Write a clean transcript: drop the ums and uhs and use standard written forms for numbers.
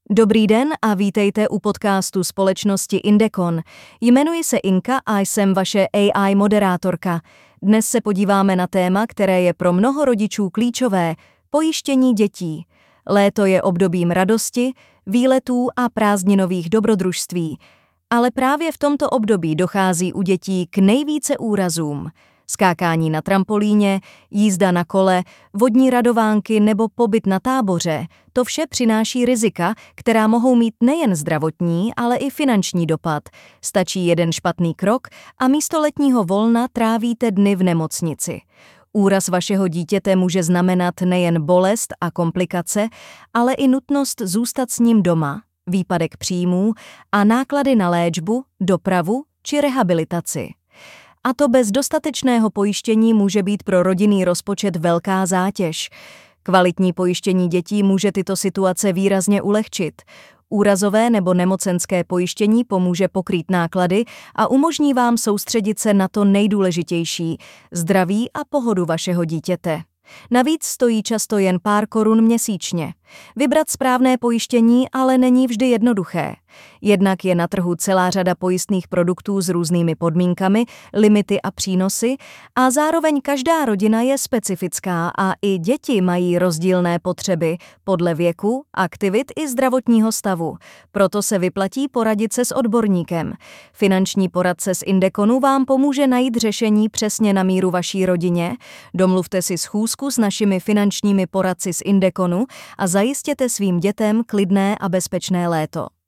Dobrý den a vítejte u podcastu společnosti Indecon. Jmenuji se Inka a jsem vaše AI moderátorka. Dnes se podíváme na téma, které je pro mnoho rodičů klíčové – pojištění dětí. Léto je obdobím radosti, výletů a prázdninových dobrodružství. Ale právě v tomto období dochází u dětí k nejvíce úrazům. Skákání na trampolíně, jízda na kole, vodní radovánky nebo pobyt na táboře – to vše přináší rizika, která mohou mít nejen zdravotní, ale i finanční dopad. Stačí jeden špatný krok a místo letního volna trávíte dny v nemocnici. Úraz vašeho dítěte může znamenat nejen bolest a komplikace, ale i nutnost zůstat s ním doma, výpadek příjmů a náklady na léčbu, dopravu či rehabilitaci. A to bez dostatečného pojištění může být pro rodinný rozpočet velká zátěž. Kvalitní pojištění dětí může tyto situace výrazně ulehčit. Úrazové nebo nemocenské pojištění pomůže pokrýt náklady a umožní vám soustředit se na to nejdůležitější – zdraví a pohodu vašeho dítěte. Navíc stojí často jen pár korun měsíčně. Vybrat správné pojištění ale není vždy jednoduché. Jednak je na trhu celá řada pojistných produktů s různými podmínkami, limity a přínosy a zároveň každá rodina je specifická a i děti mají rozdílné potřeby podle věku, aktivit i zdravotního stavu. Proto se vyplatí poradit se s odborníkem. Finanční poradce z Indeconu vám pomůže najít řešení přesně na míru vaší rodině. Domluvte si schůzku s našimi finančními poradci z Indeconu a zajistěte svým dětem klidné a bezpečné léto.